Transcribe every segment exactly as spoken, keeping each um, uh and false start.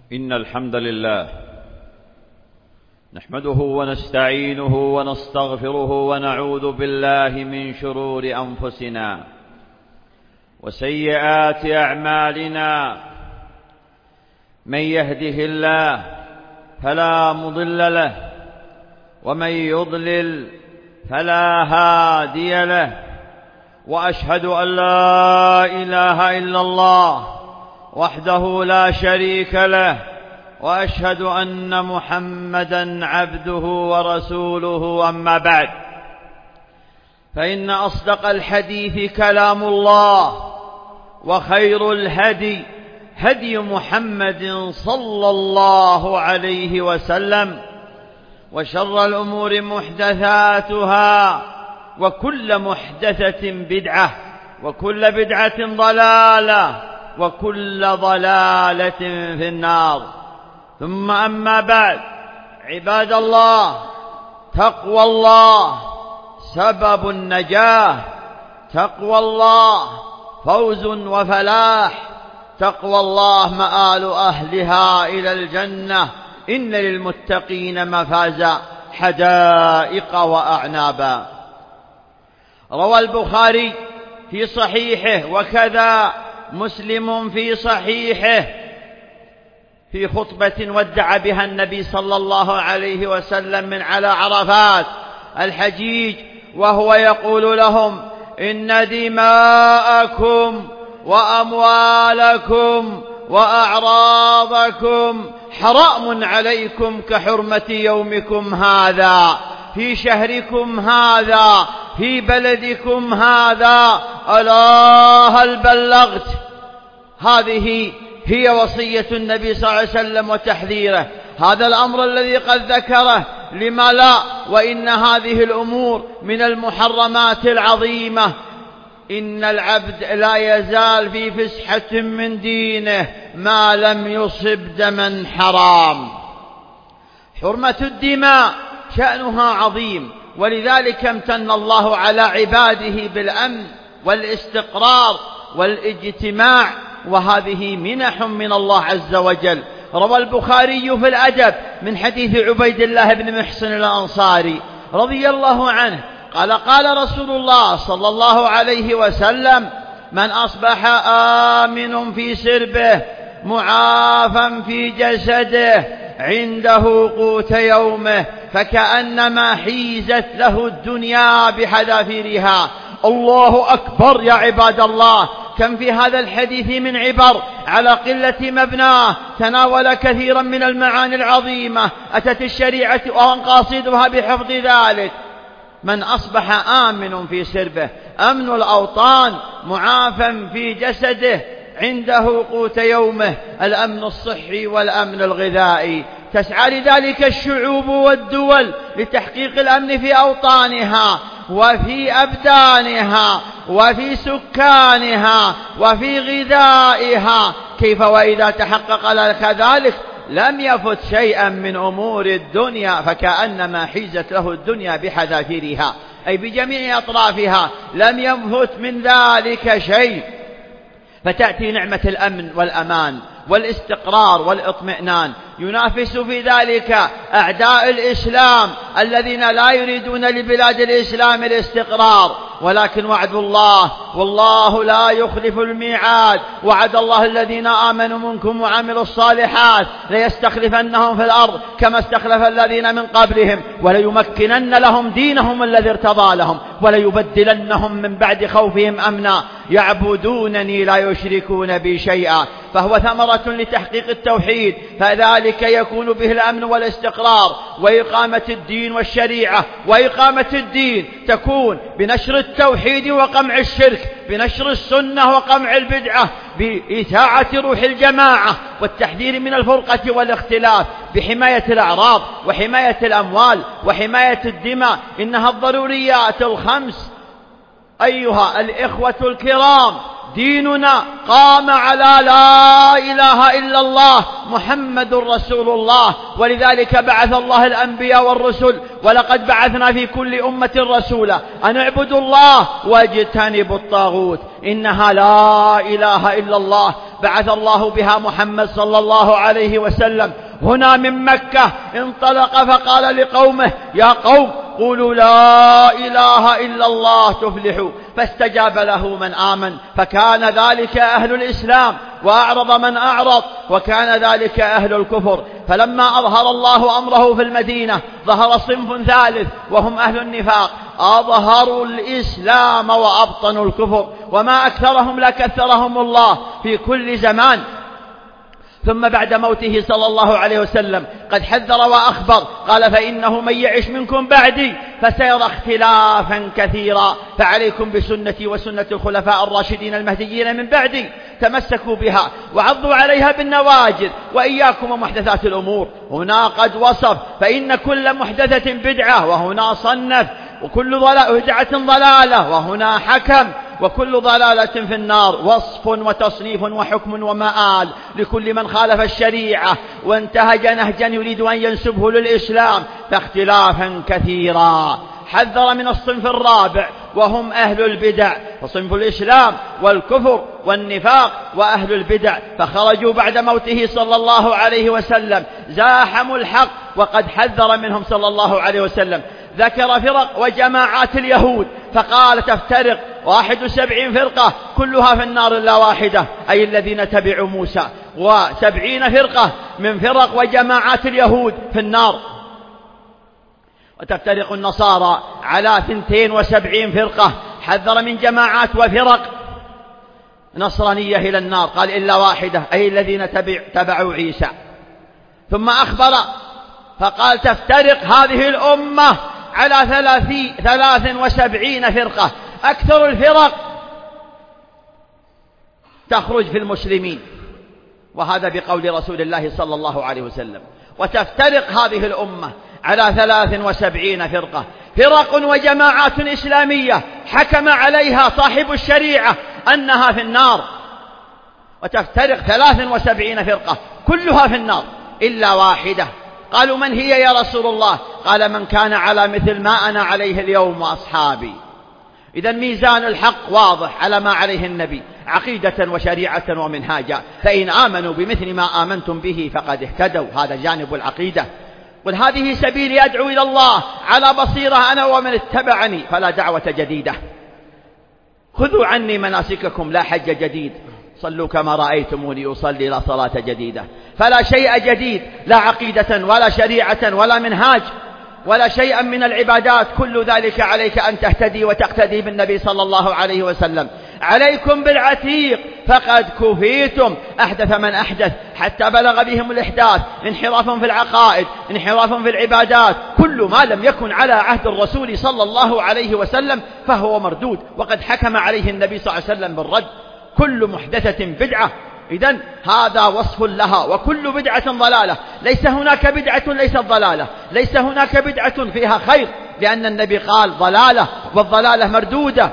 إن الحمد لله نحمده ونستعينه ونستغفره ونعوذ بالله من شرور أنفسنا وسيئات أعمالنا. من يهده الله فلا مضل له ومن يضلل فلا هادي له، وأشهد أن لا إله إلا الله وحده لا شريك له، وأشهد أن محمدًا عبده ورسوله. أما بعد، فإن أصدق الحديث كلام الله، وخير الهدي هدي محمد صلى الله عليه وسلم، وشر الأمور محدثاتها، وكل محدثة بدعة، وكل بدعة ضلالة، وكل ضلالة في النار. ثم أما بعد، عباد الله، تقوى الله سبب النجاة، تقوى الله فوز وفلاح، تقوى الله مآل أهلها إلى الجنة. إن للمتقين مفازا، حدائق وأعنابا. روى البخاري في صحيحه وكذا مسلم في صحيحه في خطبة ودع بها النبي صلى الله عليه وسلم من على عرفات الحجيج، وهو يقول لهم: إن دماءكم وأموالكم وأعراضكم حرام عليكم كحرمة يومكم هذا في شهركم هذا في بلدكم هذا. ألا هل بلغت؟ هذه هي وصية النبي صلى الله عليه وسلم وتحذيره. هذا الأمر الذي قد ذكره، لما لا وإن هذه الأمور من المحرمات العظيمة. إن العبد لا يزال في فسحة من دينه ما لم يصب دما حرام. حرمة الدماء شأنها عظيم، ولذلك امتن الله على عباده بالأمن والاستقرار والاجتماع، وهذه منح من الله عز وجل. روى البخاري في الأدب من حديث عبيد الله بن محصن الأنصاري رضي الله عنه قال: قال رسول الله صلى الله عليه وسلم: من أصبح آمن في سربه معافى في جسده عنده قوت يومه فكأنما حيزت له الدنيا بحذافيرها. الله أكبر يا عباد الله! كم في هذا الحديث من عبر على قلة مبناه، تناول كثيرا من المعاني العظيمة. أتت الشريعة وقاصدها بحفظ ذلك. من أصبح آمن في سربه، أمن الأوطان، معافى في جسده، عنده قوت يومه، الأمن الصحي والأمن الغذائي. تسعى لذلك الشعوب والدول لتحقيق الأمن في أوطانها وفي أبدانها وفي سكانها وفي غذائها. كيف وإذا تحقق لك ذلك لم يفت شيئا من أمور الدنيا فكأنما حيزت له الدنيا بحذافيرها، أي بجميع أطرافها، لم يفت من ذلك شيء. فتأتي نعمة الأمن والأمان والاستقرار والاطمئنان. ينافس في ذلك أعداء الإسلام الذين لا يريدون لبلاد الإسلام الاستقرار، ولكن وعد الله والله لا يخلف الميعاد. وعد الله الذين آمنوا منكم وعملوا الصالحات ليستخلفنهم في الأرض كما استخلف الذين من قبلهم وليمكنن لهم دينهم الذي ارتضى لهم وليبدلنهم من بعد خوفهم أمنا يعبدونني لا يشركون بي شيئا. فهو ثمرة لتحقيق التوحيد، فذلك يكون به الأمن والاستقرار وإقامة الدين والشريعة. وإقامة الدين تكون بنشر التوحيد وقمع الشرك، بنشر السنة وقمع البدعة، بإذاعة روح الجماعة والتحذير من الفرقة والاختلاف، بحماية الأعراض وحماية الأموال وحماية الدماء. إنها الضروريات الخمس. أيها الإخوة الكرام، ديننا قام على لا إله إلا الله محمد رسول الله، ولذلك بعث الله الأنبياء والرسل. ولقد بعثنا في كل أمة رسولا أن اعبدوا الله واجتنبوا الطاغوت. إنها لا إله إلا الله بعث الله بها محمد صلى الله عليه وسلم. هنا من مكة انطلق فقال لقومه: يا قوم قولوا لا إله إلا الله تفلحوا، فاستجاب له من آمن، فكان ذلك أهل الإسلام، وأعرض من أعرض، وكان ذلك أهل الكفر. فلما أظهر الله أمره في المدينة ظهر صنف ثالث وهم أهل النفاق، أظهروا الإسلام وأبطنوا الكفر، وما أكثرهم لكثرهم الله في كل زمان. ثم بعد موته صلى الله عليه وسلم قد حذر وأخبر، قال: فإنه من يعش منكم بعدي فسيرى اختلافا كثيرا، فعليكم بسنتي وسنة الخلفاء الراشدين المهديين من بعدي، تمسكوا بها وعضوا عليها بالنواجذ، وإياكم ومحدثات الأمور. هنا قد وصف: فإن كل محدثة بدعة، وهنا صنف: وكل بدعة ضلالة، وهنا حكم: وكل ضلالة في النار. وصف وتصنيف وحكم ومآل لكل من خالف الشريعة وانتهج نهجا يريد أن ينسبه للإسلام، فاختلافا كثيرا. حذر من الصنف الرابع وهم أهل البدع، فصنف الإسلام والكفر والنفاق وأهل البدع، فخرجوا بعد موته صلى الله عليه وسلم، زاحموا الحق، وقد حذر منهم صلى الله عليه وسلم. ذكر فرق وجماعات اليهود فقال: تفترق واحد وسبعين فرقة كلها في النار إلا واحدة، أي الذين تبعوا موسى، وسبعين فرقة من فرق وجماعات اليهود في النار. وتفترق النصارى على ثنتين وسبعين فرقة، حذر من جماعات وفرق نصرانية إلى النار، قال: إلا واحدة، أي الذين تبع تبعوا عيسى. ثم أخبر فقال: تفترق هذه الأمة على ثلاث وسبعين فرقة، أكثر الفرق تخرج في المسلمين، وهذا بقول رسول الله صلى الله عليه وسلم. وتفترق هذه الأمة على ثلاث وسبعين فرقة، فرق وجماعات إسلامية حكم عليها صاحب الشريعة أنها في النار. وتفترق ثلاث وسبعين فرقة كلها في النار إلا واحدة. قالوا: من هي يا رسول الله؟ قال: من كان على مثل ما أنا عليه اليوم وأصحابي. إذن ميزان الحق واضح على ما عليه النبي، عقيدة وشريعة ومنهاجا، فإن آمنوا بمثل ما آمنتم به فقد اهتدوا. هذا جانب العقيدة. قل: هذه سبيلي أدعو إلى الله على بصيرة أنا ومن اتبعني، فلا دعوة جديدة. خذوا عني مناسككم، لا حج جديد، صلوا كما رأيتموني أصلي، لا صلاة جديدة. فلا شيء جديد، لا عقيدة ولا شريعة ولا منهاج ولا شيئا من العبادات، كل ذلك عليك أن تهتدي وتقتدي بالنبي صلى الله عليه وسلم. عليكم بالعتيق فقد كفيتم. أحدث من أحدث حتى بلغ بهم الإحداث، انحراف في العقائد، انحراف في العبادات، كل ما لم يكن على عهد الرسول صلى الله عليه وسلم فهو مردود، وقد حكم عليه النبي صلى الله عليه وسلم بالرد. كل محدثة بدعة. إذن هذا وصف لها، وكل بدعة ضلالة. ليس هناك بدعة ليست ضلالة، ليس هناك بدعة فيها خير، لأن النبي قال: ضلالة، والضلالة مردودة.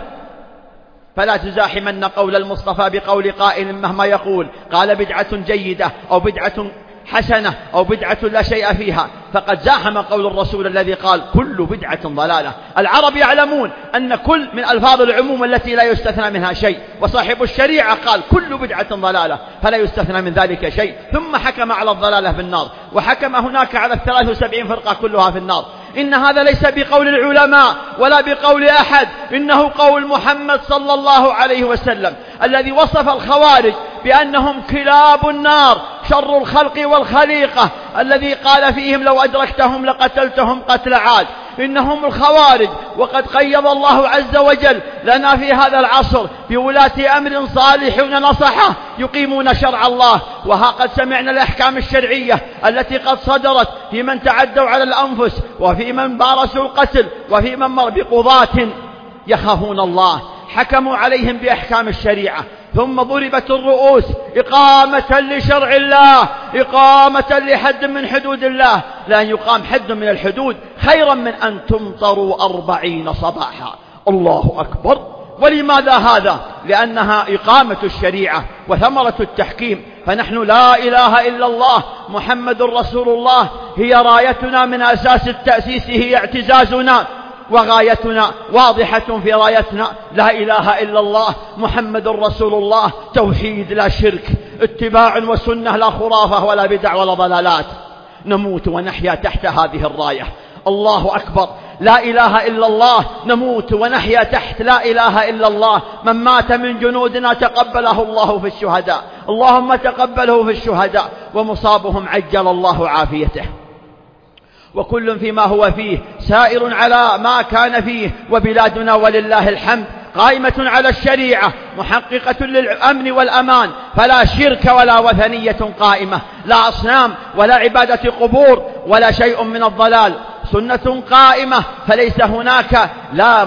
فلا تزاحمن قول المصطفى بقول قائل مهما يقول، قال بدعة جيدة أو بدعة حسنة أو بدعة لا شيء فيها، فقد زاحم قول الرسول الذي قال: كل بدعة ضلالة. العرب يعلمون أن كل من ألفاظ العموم التي لا يستثنى منها شيء، وصاحب الشريعة قال: كل بدعة ضلالة، فلا يستثنى من ذلك شيء. ثم حكم على الضلالة في النار، وحكم هناك على الثلاث وسبعين فرقة كلها في النار. إن هذا ليس بقول العلماء ولا بقول أحد، إنه قول محمد صلى الله عليه وسلم، الذي وصف الخوارج بأنهم كلاب النار، شر الخلق والخليقة، الذي قال فيهم: لو أدركتهم لقتلتهم قتل عاد. إنهم الخوارج. وقد قيض الله عز وجل لنا في هذا العصر بولاة أمر صالحون نصحة يقيمون شرع الله. وها قد سمعنا الأحكام الشرعية التي قد صدرت في من تعدوا على الأنفس، وفي من بارسوا القتل، وفي من مر بقضاة يخافون الله، حكموا عليهم بأحكام الشريعة. ثم ضربت الرؤوس إقامة لشرع الله، إقامة لحد من حدود الله. لأن يقام حد من الحدود خيرا من أن تمطروا أربعين صباحا. الله أكبر. ولماذا هذا؟ لأنها إقامة الشريعة وثمرة التحكيم. فنحن لا إله إلا الله محمد رسول الله هي رايتنا، من أساس التأسيس هي اعتزازنا، وغايتنا واضحة في رايتنا: لا إله إلا الله محمد رسول الله، توحيد لا شرك، اتباع وسنة، لا خرافة ولا بدع ولا ضلالات. نموت ونحيا تحت هذه الراية. الله أكبر، لا إله إلا الله. نموت ونحيا تحت لا إله إلا الله. من مات من جنودنا تقبله الله في الشهداء، اللهم تقبله في الشهداء، ومصابهم عجل الله عافيته. وكل فيما هو فيه سائر على ما كان فيه، وبلادنا ولله الحمد قائمة على الشريعة محققة للأمن والأمان، فلا شرك ولا وثنية قائمة، لا أصنام ولا عبادة قبور ولا شيء من الضلال، سنة قائمة، فليس هناك لا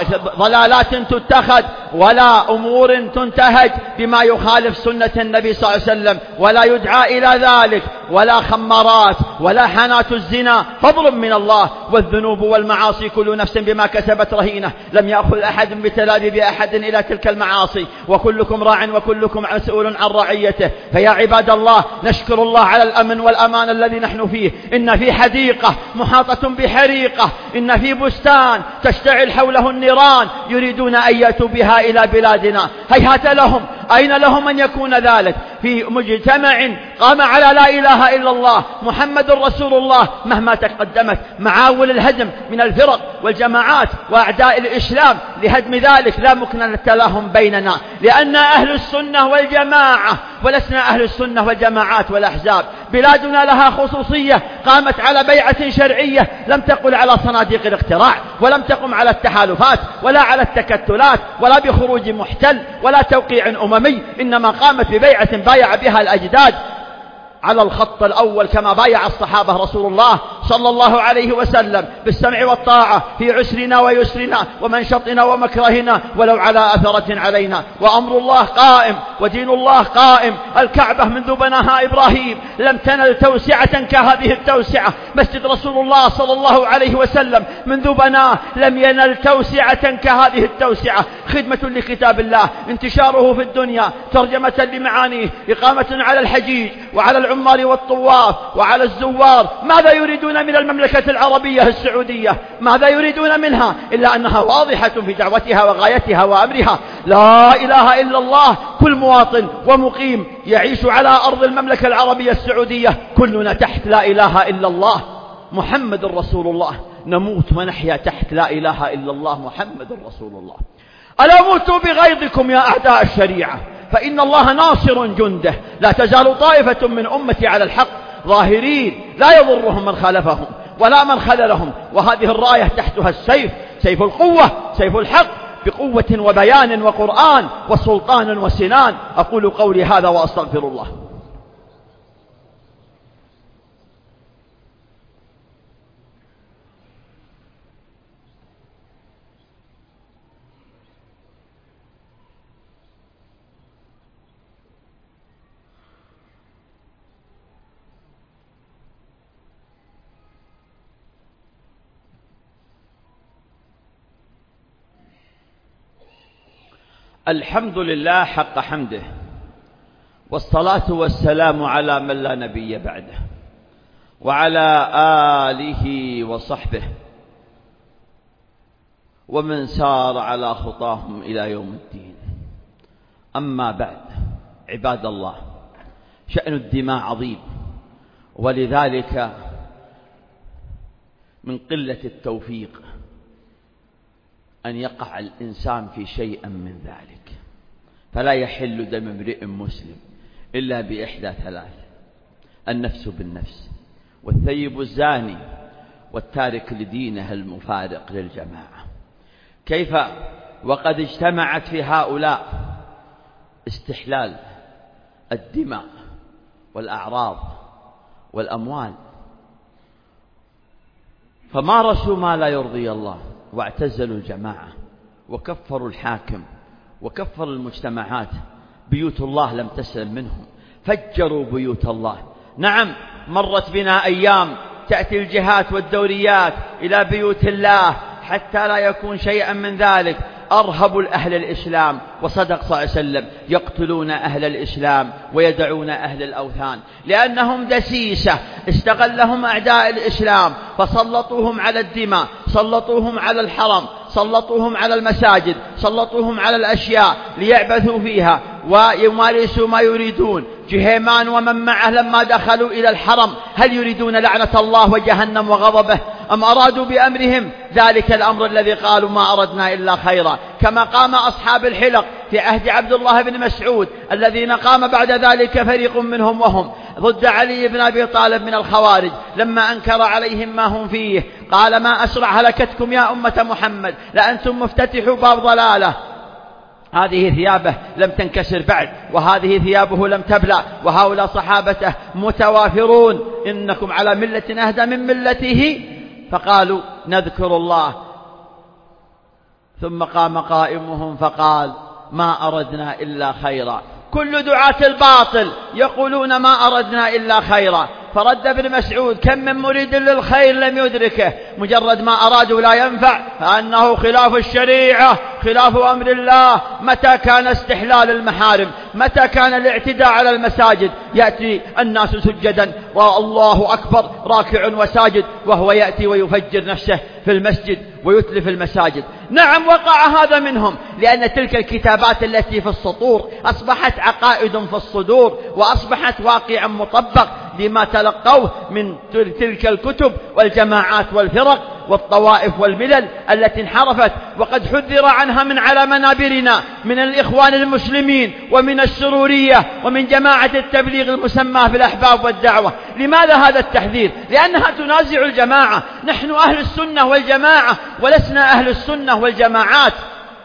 ضلالات تتخذ ولا أمور تنتهج بما يخالف سنة النبي صلى الله عليه وسلم، ولا يدعى إلى ذلك، ولا خمارات ولا حانات الزنا، فضل من الله. والذنوب والمعاصي كل نفس بما كسبت رهينة، لم يأخذ أحد بتلابيب أحد إلى تلك المعاصي، وكلكم راع وكلكم مسؤول عن رعيته. فيا عباد الله، نشكر الله على الأمن والأمان الذي نحن فيه. إن في حديقة محاطة بحريقة، إن في بستان تشتعل حوله النيران، يريدون أن يأتوا بها إلى بلادنا، هيهات لهم، أين لهم أن يكون ذلك في مجتمع قام على لا إله إلا الله محمد رسول الله. مهما تقدمت معاول الهدم من الفرق والجماعات وأعداء الإسلام لهدم ذلك لا مكنة لهم بيننا، لأن أهل السنة والجماعة ولسنا أهل السنة والجماعات والأحزاب. بلادنا لها خصوصية، قامت على بيعة شرعية، لم تقل على صناديق الاقتراع، ولم تقم على التحالفات ولا على التكتلات ولا بخروج محتل ولا توقيع أممي، إنما قامت ببيعة بايع بها الأجداد على الخط الأول كما بايع الصحابة رسول الله صلى الله عليه وسلم بالسمع والطاعة في عسرنا ويسرنا ومنشطنا ومكرهنا ولو على أثرة علينا. وأمر الله قائم ودين الله قائم. الكعبة منذ بناها إبراهيم لم تنل توسعة كهذه التوسعة. مسجد رسول الله صلى الله عليه وسلم منذ بناه لم ينل توسعة كهذه التوسعة. خدمة لكتاب الله، انتشاره في الدنيا، ترجمة لمعانيه، إقامة على الحجيج وعلى العمال والطواف وعلى الزوار. ماذا يريدون من المملكة العربية السعودية؟ ماذا يريدون منها إلا أنها واضحة في دعوتها وغايتها وأمرها لا إله إلا الله. كل مواطن ومقيم يعيش على أرض المملكة العربية السعودية كلنا تحت لا إله إلا الله محمد رسول الله. نموت ونحيا تحت لا إله إلا الله محمد رسول الله. ألا موتوا بغيظكم يا أعداء الشريعة، فإن الله ناصر جنده. لا تزال طائفة من أمتي على الحق ظاهرين لا يضرهم من خالفهم ولا من خذلهم. وهذه الراية تحتها السيف، سيف القوة، سيف الحق، بقوة وبيان وقرآن وسلطان وسنان. أقول قولي هذا وأستغفر الله. الحمد لله حق حمده، والصلاة والسلام على من لا نبي بعده، وعلى آله وصحبه ومن سار على خطاهم إلى يوم الدين. أما بعد، عباد الله، شأن الدماء عظيم، ولذلك من قلة التوفيق أن يقع الإنسان في شيء من ذلك. فلا يحل دم امرئ مسلم إلا بإحدى ثلاث: النفس بالنفس، والثيب الزاني، والتارك لدينه المفارق للجماعة. كيف وقد اجتمعت في هؤلاء استحلال الدماء والأعراض والأموال، فمارسوا ما لا يرضي الله، واعتزلوا الجماعة، وكفروا الحاكم، وكفروا المجتمعات. بيوت الله لم تسلم منهم، فجروا بيوت الله. نعم، مرت بنا أيام تأتي الجهات والدوريات إلى بيوت الله حتى لا يكون شيئا من ذلك. أرهبوا أهل الإسلام، وصدق صلى الله عليه وسلم: يقتلون أهل الإسلام ويدعون أهل الأوثان، لأنهم دسيسة استغلهم أعداء الإسلام فسلطوهم على الدماء، سلطوهم على الحرم، سلطوهم على المساجد، سلطوهم على الأشياء ليعبثوا فيها ويمارسوا ما يريدون. جهيمان ومن معه لما دخلوا إلى الحرم هل يريدون لعنة الله وجهنم وغضبه، أم أرادوا بأمرهم ذلك الأمر الذي قالوا ما أردنا إلا خيرا؟ كما قام أصحاب الحلق في عهد عبد الله بن مسعود الذين قام بعد ذلك فريق منهم وهم ضد علي بن أبي طالب من الخوارج لما أنكر عليهم ما هم فيه، قال ما أسرع هلكتكم يا أمة محمد لأنتم مفتتحوا باب ضلالة. هذه ثيابه لم تنكسر بعد، وهذه ثيابه لم تبلى، وهؤلاء صحابته متوافرون، إنكم على ملة أهدى من ملته. فقالوا نذكر الله. ثم قام قائمهم فقال ما أردنا إلا خيرا. كل دعاة الباطل يقولون ما أردنا إلا خيرا. فرد ابن مسعود كم من مريد للخير لم يدركه، مجرد ما أرادوا لا ينفع، فأنه خلاف الشريعة، خلاف أمر الله. متى كان استحلال المحارم، متى كان الاعتداء على المساجد، يأتي الناس سجدا والله أكبر راكع وساجد، وهو يأتي ويفجر نفسه في المسجد ويتلف المساجد. نعم وقع هذا منهم، لأن تلك الكتابات التي في السطور أصبحت عقائد في الصدور، وأصبحت واقعا مطبق لما تلقوه من تلك الكتب والجماعات والفرق والطوائف والملل التي انحرفت وقد حذر عنها من على منابرنا من الإخوان المسلمين ومن السرورية ومن جماعة التبليغ المسمى بالأحباب والدعوة. لماذا هذا التحذير؟ لأنها تنازع الجماعة. نحن أهل السنة والجماعة ولسنا أهل السنة والجماعات.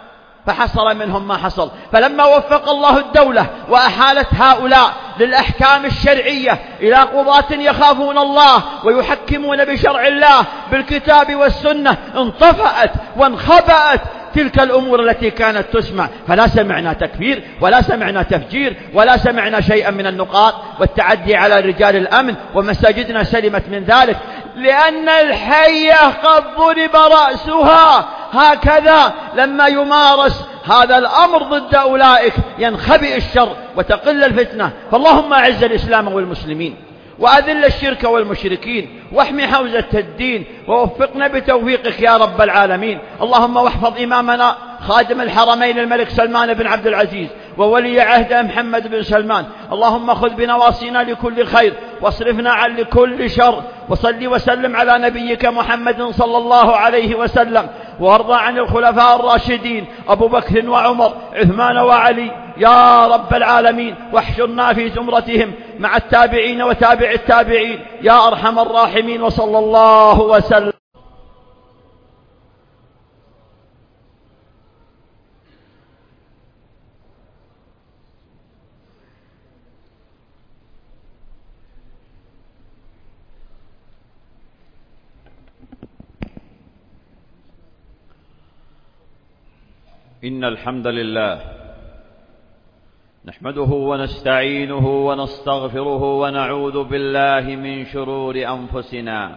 فحصل منهم ما حصل. فلما وفق الله الدولة وأحالت هؤلاء للأحكام الشرعية إلى قضاة يخافون الله ويحكمون بشرع الله بالكتاب والسنة، انطفأت وانخبأت تلك الأمور التي كانت تسمع. فلا سمعنا تكفير ولا سمعنا تفجير ولا سمعنا شيئا من النقاط والتعدي على رجال الأمن، ومساجدنا سلمت من ذلك، لأن الحية قد ضرب رأسها. هكذا لما يمارس هذا الأمر ضد أولئك ينخبئ الشر وتقل الفتنة. فاللهم أعز الإسلام والمسلمين وأذل الشرك والمشركين واحمي حوزة الدين، ووفقنا بتوفيقك يا رب العالمين. اللهم واحفظ إمامنا خادم الحرمين الملك سلمان بن عبد العزيز وولي عهده محمد بن سلمان. اللهم خذ بنواصينا لكل خير واصرفنا عن لكل شر، وصل وسلم على نبيك محمد صلى الله عليه وسلم، وارضى عن الخلفاء الراشدين أبو بكر وعمر عثمان وعلي يا رب العالمين، واحشرنا في زمرتهم مع التابعين وتابع التابعين يا أرحم الراحمين. وصلى الله وسلم. إن الحمد لله نحمده ونستعينه ونستغفره ونعوذ بالله من شرور أنفسنا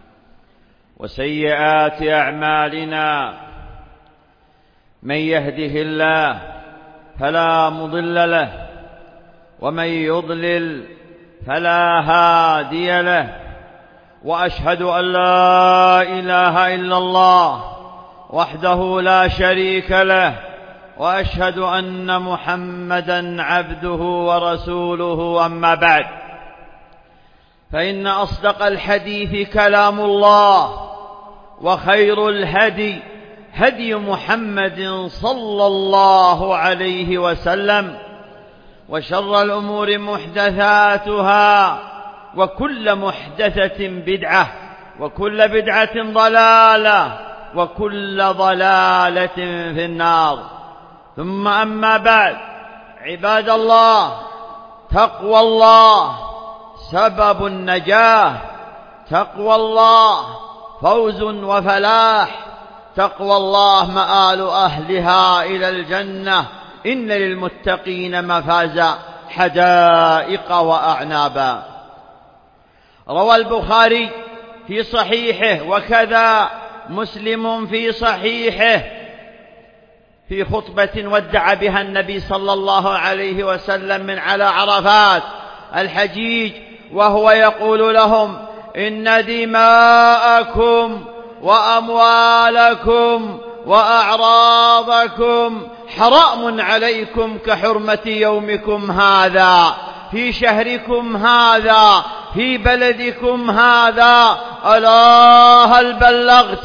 وسيئات أعمالنا. من يهده الله فلا مضل له، ومن يضلل فلا هادي له، وأشهد أن لا إله إلا الله وحده لا شريك له، وأشهد أن محمدًا عبده ورسوله. أما بعد، فإن أصدق الحديث كلام الله، وخير الهدي هدي محمد صلى الله عليه وسلم، وشر الأمور محدثاتها، وكل محدثة بدعة، وكل بدعة ضلالة، وكل ضلالة في النار. ثم أما بعد، عباد الله، تقوى الله سبب النجاة، تقوى الله فوز وفلاح، تقوى الله مآل أهلها إلى الجنة. إن للمتقين مفازا حدائق وأعنابا. روى البخاري في صحيحه وكذا مسلم في صحيحه في خطبة ودع بها النبي صلى الله عليه وسلم من على عرفات الحجيج، وهو يقول لهم: إن دماءكم وأموالكم وأعراضكم حرام عليكم كحرمة يومكم هذا في شهركم هذا في بلدكم هذا، ألا هل بلغت؟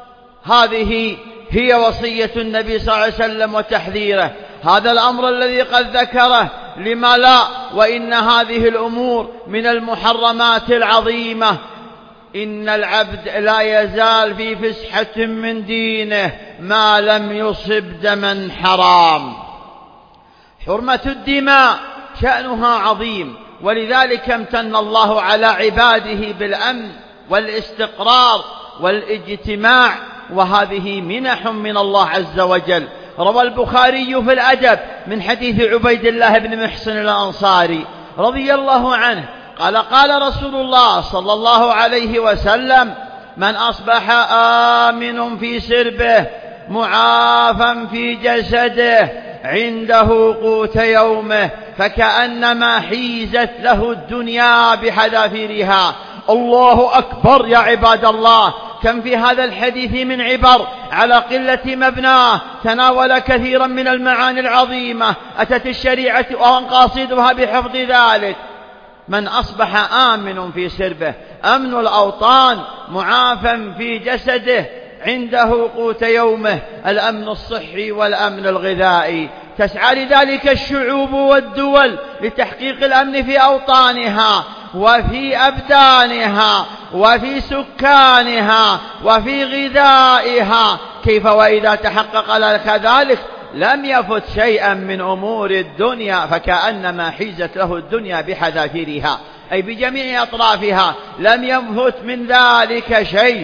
هذه هي وصية النبي صلى الله عليه وسلم وتحذيره، هذا الأمر الذي قد ذكره، لما لا وإن هذه الأمور من المحرمات العظيمة. إن العبد لا يزال في فسحة من دينه ما لم يصب دما حرام. حرمة الدماء شأنها عظيم، ولذلك امتن الله على عباده بالأمن والاستقرار والاجتماع، وهذه منح من الله عز وجل. روى البخاري في الأدب من حديث عبيد الله بن محصن الأنصاري رضي الله عنه قال قال رسول الله صلى الله عليه وسلم: من أصبح آمن في سربه معافا في جسده عنده قوت يومه فكأنما حيزت له الدنيا بحذافيرها. الله أكبر يا عباد الله، كم في هذا الحديث من عبر على قلة مبناه، تناول كثيرا من المعاني العظيمة، أتت الشريعة وأنقاصدها بحفظ ذلك. من أصبح آمن في سربه، أمن الأوطان، معافا في جسده، عنده قوت يومه، الأمن الصحي والأمن الغذائي. تسعى لذلك الشعوب والدول لتحقيق الأمن في أوطانها وفي أبدانها وفي سكانها وفي غذائها. كيف وإذا تحقق لك ذلك لم يفت شيئا من أمور الدنيا فكأنما حيزت له الدنيا بحذافيرها، أي بجميع أطرافها، لم يفت من ذلك شيء.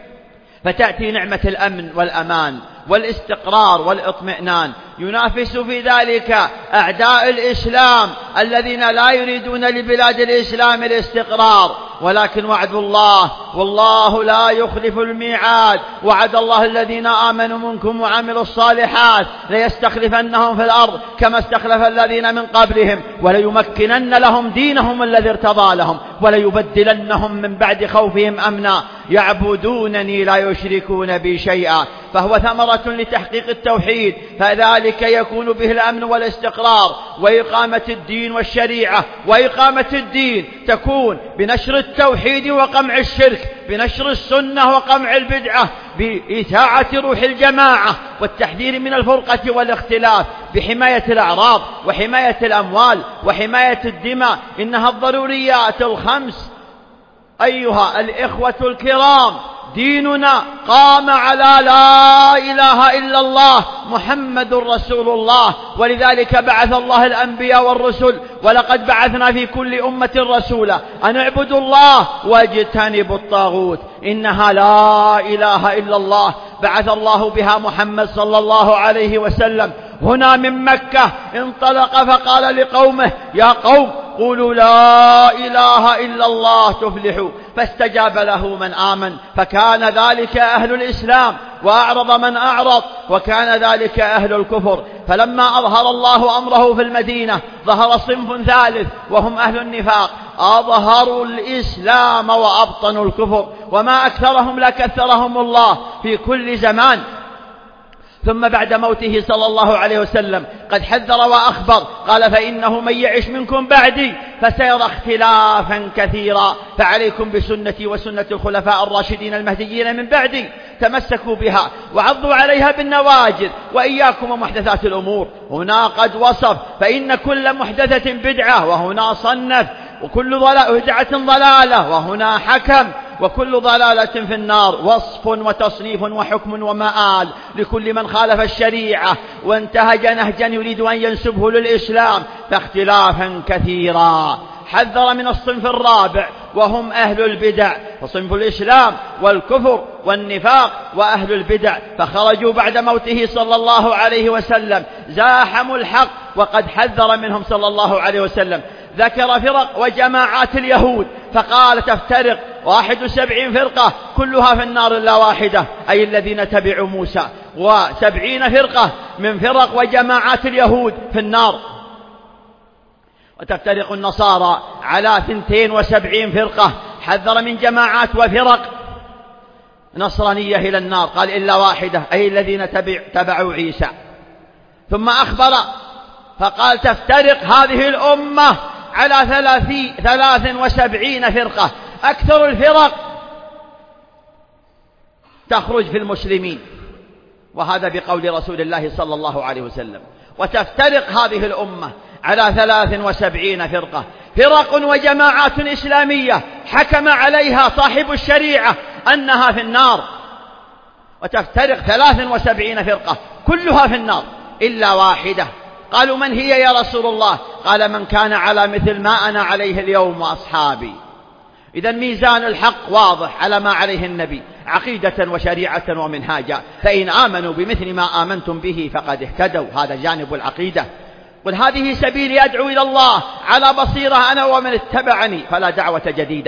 فتأتي نعمة الأمن والأمان والاستقرار والاطمئنان، ينافس في ذلك أعداء الإسلام الذين لا يريدون لبلاد الإسلام الاستقرار، ولكن وعد الله والله لا يخلف الميعاد. وعد الله الذين آمنوا منكم وعملوا الصالحات ليستخلفنهم في الأرض كما استخلف الذين من قبلهم وليمكنن لهم دينهم الذي ارتضى لهم وليبدلنهم من بعد خوفهم أمنا يعبدونني لا يشركون بي شيئا. فهو ثمرة لتحقيق التوحيد، فذلك يكون به الأمن والاستقرار وإقامة الدين والشريعة. وإقامة الدين تكون بنشر التوحيد وقمع الشرك، بنشر السنة وقمع البدعة، بإذاعة روح الجماعة والتحذير من الفرقة والاختلاف، بحماية الأعراض وحماية الأموال وحماية الدماء. إنها الضروريات الخمس. أيها الإخوة الكرام، ديننا قام على لا إله إلا الله محمد رسول الله، ولذلك بعث الله الأنبياء والرسل. ولقد بعثنا في كل أمة رسولا أن اعبدوا الله واجتنبوا الطاغوت. إنها لا إله إلا الله بعث الله بها محمد صلى الله عليه وسلم هنا من مكة. انطلق فقال لقومه: يا قوم قولوا لا إله إلا الله تفلحوا. فاستجاب له من آمن، فكان ذلك أهل الإسلام، وأعرض من أعرض، وكان ذلك أهل الكفر. فلما أظهر الله أمره في المدينة ظهر صنف ثالث وهم أهل النفاق، أظهروا الإسلام وأبطنوا الكفر، وما أكثرهم لكثرهم الله في كل زمان. ثم بعد موته صلى الله عليه وسلم قد حذر وأخبر، قال: فإنه من يعش منكم بعدي فسيرى اختلافا كثيرا، فعليكم بسنتي وسنة الخلفاء الراشدين المهديين من بعدي، تمسكوا بها وعضوا عليها بالنواجذ، وإياكم ومحدثات الأمور. هنا قد وصف: فإن كل محدثة بدعة، وهنا صنف: وكل بدعة ضلالة، وهنا حكم: وكل ضلالة في النار. وصف وتصنيف وحكم ومآل لكل من خالف الشريعة وانتهج نهجا يريد أن ينسبه للإسلام، فاختلافا كثيرا. حذر من الصنف الرابع وهم أهل البدع، فصنف الإسلام والكفر والنفاق وأهل البدع، فخرجوا بعد موته صلى الله عليه وسلم زاحموا الحق، وقد حذر منهم صلى الله عليه وسلم. ذكر فرق وجماعات اليهود فقال: تفترق واحد وسبعين فرقة كلها في النار إلا واحدة، أي الذين تبعوا موسى، وسبعين فرقة من فرق وجماعات اليهود في النار. وتفترق النصارى على ثنتين وسبعين فرقة، حذر من جماعات وفرق نصرانية إلى النار، قال إلا واحدة، أي الذين تبع تبعوا عيسى. ثم أخبر فقال تفترق هذه الأمة على ثلاث وسبعين فرقة، أكثر الفرق تخرج في المسلمين، وهذا بقول رسول الله صلى الله عليه وسلم. وتفترق هذه الأمة على ثلاث وسبعين فرقة، فرق وجماعات إسلامية حكم عليها صاحب الشريعة أنها في النار. وتفترق ثلاث وسبعين فرقة كلها في النار إلا واحدة. قالوا من هي يا رسول الله؟ قال من كان على مثل ما أنا عليه اليوم وأصحابي. إذن ميزان الحق واضح على ما عليه النبي عقيدة وشريعة ومنهاجا، فإن آمنوا بمثل ما آمنتم به فقد اهتدوا. هذا جانب العقيدة. قل هذه سبيلي أدعو إلى الله على بصيرة أنا ومن اتبعني، فلا دعوة جديدة.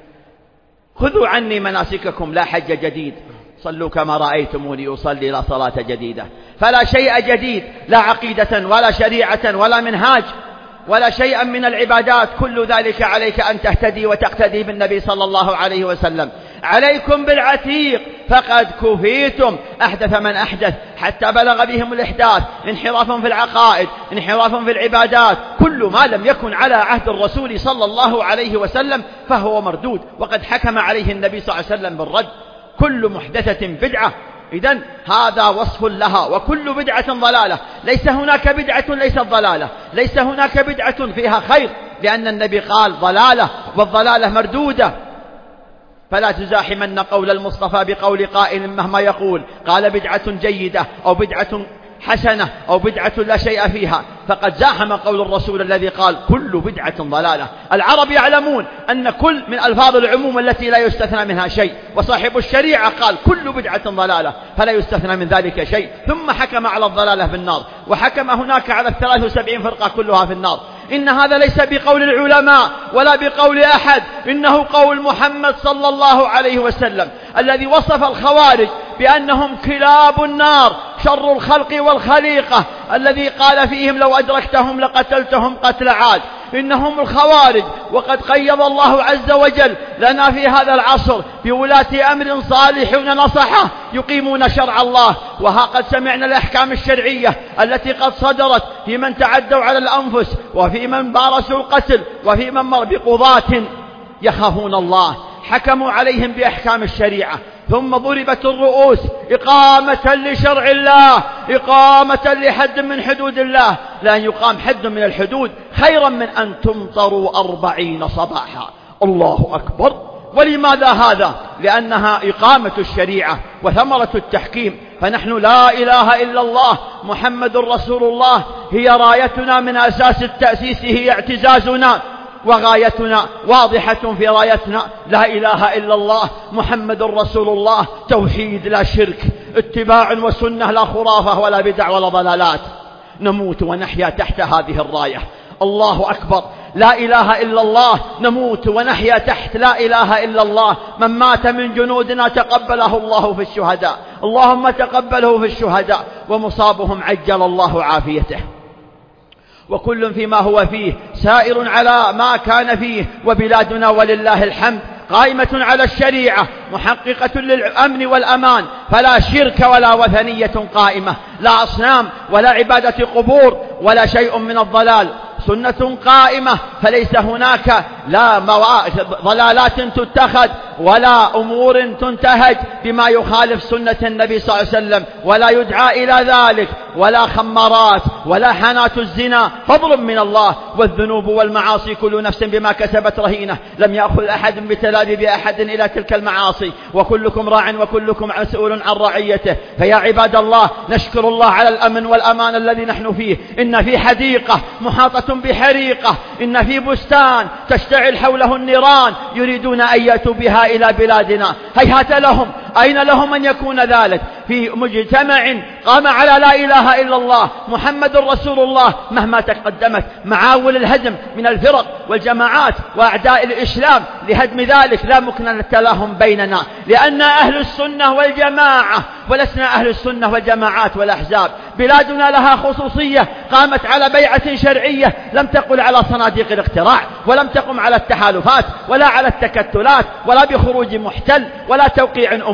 خذوا عني مناسككم، لا حج جديد، صلوا كما رأيتموني أصلي، لا صلاة جديدة. فلا شيء جديد، لا عقيدة ولا شريعة ولا منهاج ولا شيئا من العبادات. كل ذلك عليك أن تهتدي وتقتدي بالنبي صلى الله عليه وسلم. عليكم بالعتيق فقد كفيتم. أحدث من أحدث حتى بلغ بهم الإحداث، انحراف في العقائد، انحراف في العبادات، كل ما لم يكن على عهد الرسول صلى الله عليه وسلم فهو مردود، وقد حكم عليه النبي صلى الله عليه وسلم بالرد. كل محدثة بدعة. إذن هذا وصف لها، وكل بدعة ضلالة. ليس هناك بدعة ليست ضلالة، ليس هناك بدعة فيها خير، لأن النبي قال ضلالة، والضلالة مردودة. فلا تزاحمن قول المصطفى بقول قائل مهما يقول، قال بدعة جيدة أو بدعة حسنة أو بدعة لا شيء فيها، فقد زاحم قول الرسول الذي قال كل بدعة ضلالة. العرب يعلمون أن كل من ألفاظ العموم التي لا يستثنى منها شيء، وصاحب الشريعة قال كل بدعة ضلالة فلا يستثنى من ذلك شيء، ثم حكم على الضلالة في النار، وحكم هناك على الثلاث وسبعين فرقة كلها في النار. إن هذا ليس بقول العلماء ولا بقول أحد، إنه قول محمد صلى الله عليه وسلم الذي وصف الخوارج بأنهم كلاب النار، شر الخلق والخليقة، الذي قال فيهم لو أدركتهم لقتلتهم قتل عاد. إنهم الخوارج. وقد قيض الله عز وجل لنا في هذا العصر بولاة أمر صالحون نصحة يقيمون شرع الله. وها قد سمعنا الأحكام الشرعية التي قد صدرت في من تعدوا على الأنفس، وفي من بارسوا القتل، وفي من مر بقضاة يخافون الله حكموا عليهم بأحكام الشريعة، ثم ضربت الرؤوس إقامة لشرع الله، إقامة لحد من حدود الله. لأن يقام حد من الحدود خيرا من أن تمطروا أربعين صباحا. الله أكبر. ولماذا هذا؟ لأنها إقامة الشريعة وثمرة التحكيم. فنحن لا إله إلا الله محمد رسول الله هي رايتنا، من أساس التأسيس هي اعتزازنا، وغايتنا واضحة في رايتنا لا إله إلا الله محمد رسول الله، توحيد لا شرك، اتباع وسنة لا خرافة ولا بدع ولا ضلالات. نموت ونحيا تحت هذه الراية. الله أكبر. لا إله إلا الله، نموت ونحيا تحت لا إله إلا الله. من مات من جنودنا تقبله الله في الشهداء، اللهم تقبله في الشهداء، ومصابهم عجل الله عافيته. وكل فيما هو فيه سائر على ما كان فيه، وبلادنا ولله الحمد قائمة على الشريعة محققة للأمن والأمان، فلا شرك ولا وثنية قائمة، لا أصنام ولا عبادة قبور ولا شيء من الضلال، سنة قائمة، فليس هناك لا ضلالات تتخذ ولا أمور تنتهج بما يخالف سنة النبي صلى الله عليه وسلم، ولا يدعى إلى ذلك، ولا خمارات ولا حانات الزنا، فضل من الله. والذنوب والمعاصي كل نفس بما كسبت رهينة، لم يأخذ أحد بتلابيب أحد إلى تلك المعاصي، وكلكم راع وكلكم مسؤول عن رعيته. فيا عباد الله نشكر الله على الأمن والأمان الذي نحن فيه. إن في حديقة محاطة بحريقة، إن في بستان تشتعل حوله النيران، يريدون أن يأتوا بها إلى بلادنا، هيهات لهم، أين لهم أن يكون ذلك في مجتمع قام على لا إله إلا الله محمد رسول الله. مهما تقدمت معاول الهدم من الفرق والجماعات وأعداء الإسلام لهدم ذلك لا مكنة لهم بيننا، لأن أهل السنة والجماعة ولسنا أهل السنة والجماعات والأحزاب. بلادنا لها خصوصية، قامت على بيعة شرعية، لم تقل على صناديق الاقتراع، ولم تقم على التحالفات ولا على التكتلات ولا بخروج محتل ولا توقيع أمور.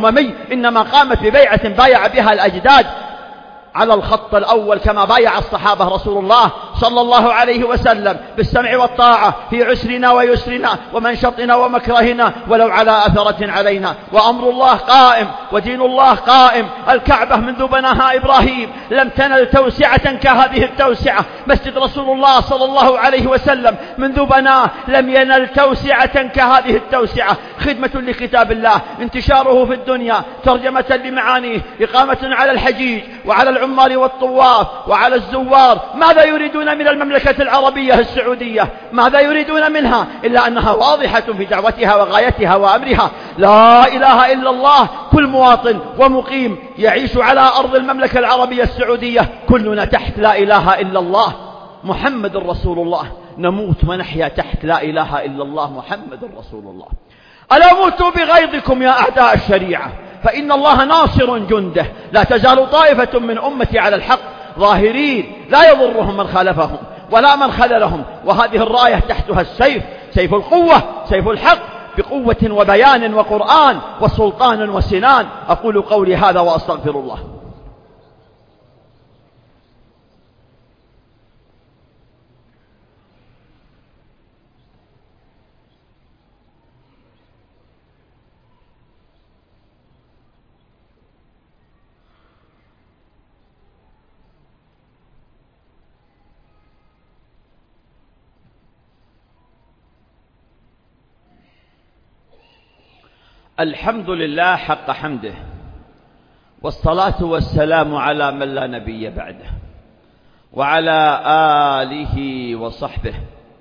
الأممي إنما قامت ببيعة بايع بها الأجداد على الخط الأول كما بايع الصحابة رسول الله صلى الله عليه وسلم بالسمع والطاعة في عسرنا ويسرنا ومنشطنا ومكرهنا ولو على أثرة علينا. وأمر الله قائم ودين الله قائم. الكعبة منذ بناها إبراهيم لم تنل توسعة كهذه التوسعة. مسجد رسول الله صلى الله عليه وسلم منذ بناه لم ينل توسعة كهذه التوسعة. خدمة لكتاب الله، انتشاره في الدنيا، ترجمة لمعانيه، إقامة على الحجيج وعلى العمال والطواف وعلى الزوار. ماذا يريدون من المملكة العربية السعودية؟ ماذا يريدون منها إلا أنها واضحة في دعوتها وغايتها وأمرها؟ لا إله إلا الله. كل مواطن ومقيم يعيش على أرض المملكة العربية السعودية كلنا تحت لا إله إلا الله محمد رسول الله. نموت ونحيا تحت لا إله إلا الله محمد رسول الله. ألا موتوا بغيظكم يا أعداء الشريعة فإن الله ناصر جنده. لا تزال طائفة من أمتي على الحق ظاهرين لا يضرهم من خالفهم ولا من خذلهم. وهذه الراية تحتها السيف، سيف القوة، سيف الحق، بقوة وبيان وقرآن وسلطان وسنان. أقول قولي هذا وأستغفر الله. الحمد لله حق حمده، والصلاة والسلام على من لا نبي بعده، وعلى آله وصحبه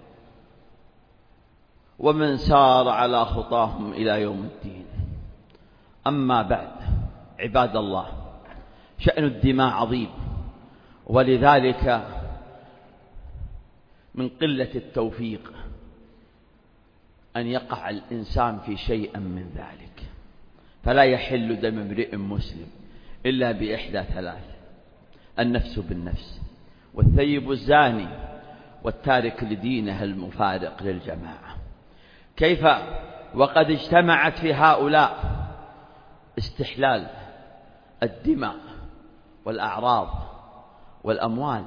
ومن سار على خطاهم إلى يوم الدين. أما بعد، عباد الله، شأن الدماء عظيم، ولذلك من قلة التوفيق أن يقع الإنسان في شيء من ذلك. فلا يحل دم امرئ مسلم إلا بإحدى ثلاث: النفس بالنفس، والثيب الزاني، والتارك لدينه المفارق للجماعة. كيف وقد اجتمعت في هؤلاء استحلال الدماء والأعراض والأموال،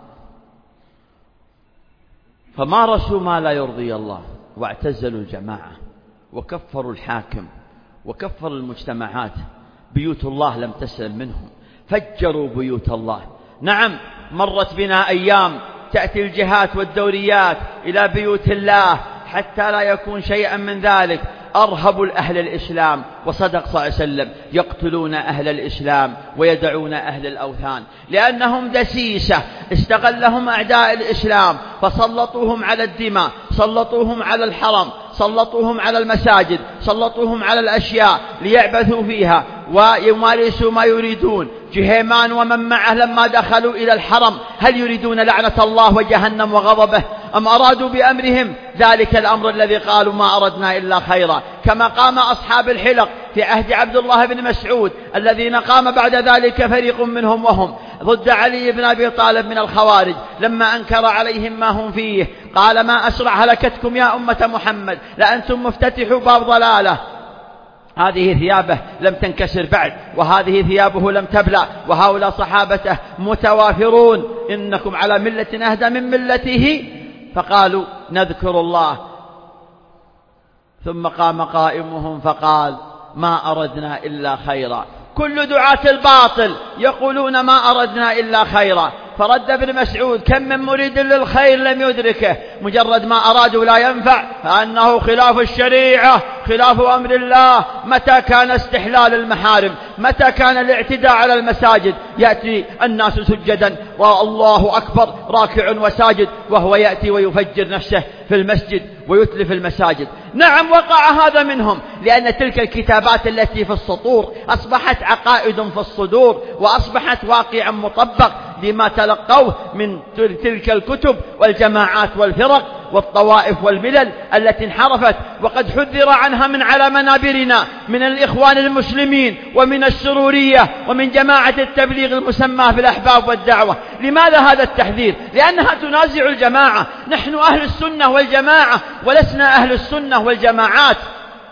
فمارسوا ما لا يرضي الله، واعتزلوا الجماعة، وكفروا الحاكم، وكفروا المجتمعات. بيوت الله لم تسلم منهم، فجروا بيوت الله. نعم، مرت بنا أيام تأتي الجهات والدوريات إلى بيوت الله حتى لا يكون شيئا من ذلك. أرهبوا أهل الإسلام، وصدق صلى الله عليه وسلم: يقتلون أهل الإسلام ويدعون أهل الأوثان، لأنهم دسيسة استغلهم أعداء الإسلام فسلطوهم على الدماء، سلطوهم على الحرم، سلطوهم على المساجد، سلطوهم على الأشياء ليعبثوا فيها ويمارسوا ما يريدون. جهيمان ومن معه لما دخلوا إلى الحرم هل يريدون لعنة الله وجهنم وغضبه، أم أرادوا بأمرهم ذلك الأمر الذي قالوا ما أردنا إلا خيرا؟ كما قام أصحاب الحلق في عهد عبد الله بن مسعود، الذين قام بعد ذلك فريق منهم وهم ضد علي بن أبي طالب من الخوارج لما أنكر عليهم ما هم فيه. قال: ما أسرع هلكتكم يا أمة محمد، لأنتم مفتتحوا باب ضلالة. هذه ثيابه لم تنكسر بعد، وهذه ثيابه لم تبلى، وهؤلاء صحابته متوافرون. إنكم على ملة أهدى من ملته. فقالوا: نذكر الله. ثم قام قائمهم فقال: ما أردنا إلا خيرا. كل دعاة الباطل يقولون ما أردنا إلا خيرا. فرد ابن مسعود: كم من مريد للخير لم يدركه، مجرد ما أرادوا لا ينفع، فأنه خلاف الشريعة، خلاف أمر الله. متى كان استحلال المحارم، متى كان الاعتداء على المساجد، يأتي الناس سجدا والله أكبر راكع وساجد، وهو يأتي ويفجر نفسه في المسجد ويتلف المساجد. نعم، وقع هذا منهم، لأن تلك الكتابات التي في السطور أصبحت عقائد في الصدور، وأصبحت واقعا مطبق لما تلقوه من تلك الكتب والجماعات والفرق والطوائف والملل التي انحرفت، وقد حذر عنها من على منابرنا من الإخوان المسلمين ومن السرورية ومن جماعة التبليغ المسمى بالأحباب والدعوة. لماذا هذا التحذير؟ لأنها تنازع الجماعة. نحن أهل السنة والجماعة، ولسنا أهل السنة والجماعات.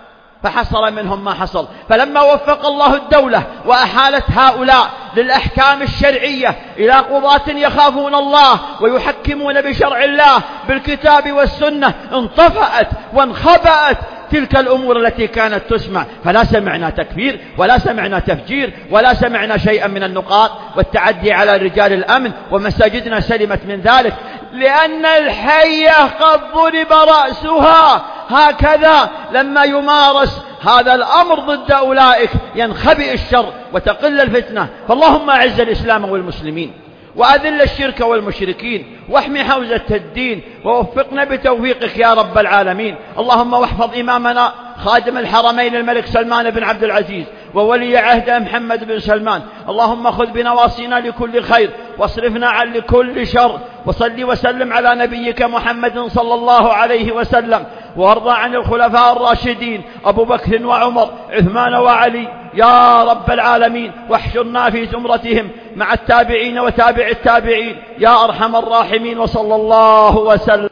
فحصل منهم ما حصل. فلما وفق الله الدولة وأحالت هؤلاء للأحكام الشرعية إلى قضاة يخافون الله ويحكمون بشرع الله بالكتاب والسنة، انطفأت وانخبأت تلك الأمور التي كانت تسمع. فلا سمعنا تكفير ولا سمعنا تفجير ولا سمعنا شيئا من النقاط والتعدي على رجال الأمن، ومساجدنا سلمت من ذلك، لأن الحية قد ضرب رأسها. هكذا لما يمارس هذا الأمر ضد أولئك ينخبئ الشر وتقل الفتنة. فاللهم أعز الإسلام والمسلمين وأذل الشرك والمشركين واحمي حوزة الدين، ووفقنا بتوفيقك يا رب العالمين. اللهم واحفظ إمامنا خادم الحرمين الملك سلمان بن عبد العزيز وولي عهده محمد بن سلمان. اللهم خذ بنواصينا لكل خير واصرفنا عن لكل شر، وصل وسلم على نبيك محمد صلى الله عليه وسلم، وارضى عن الخلفاء الراشدين أبو بكر وعمر عثمان وعلي يا رب العالمين، واحشرنا في زمرتهم مع التابعين وتابع التابعين يا أرحم الراحمين. وصلى الله وسلم.